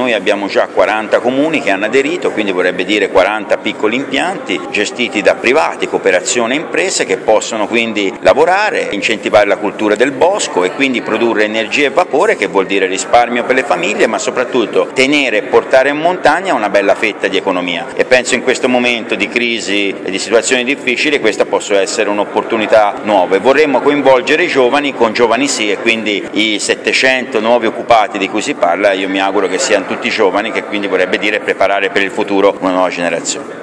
noi abbiamo già 40 comuni che hanno aderito, quindi vorrebbe dire 40 piccoli impianti gestiti da privati, cooperazione e imprese che possono quindi lavorare, incentivare la cultura del bosco e quindi produrre energia e vapore, che vuol dire risparmio per le famiglie, ma soprattutto tenere e portare in montagna una bella fetta di economia. E penso in questo momento di crisi e di situazioni difficili questa possa essere un'opportunità nuova. E vorremmo coinvolgere i giovani con Giovani Sì, e quindi i 700 nuovi occupati di cui si parla, io mi auguro che siano tutti giovani, che quindi vorrebbe dire preparare per il futuro una nuova generazione.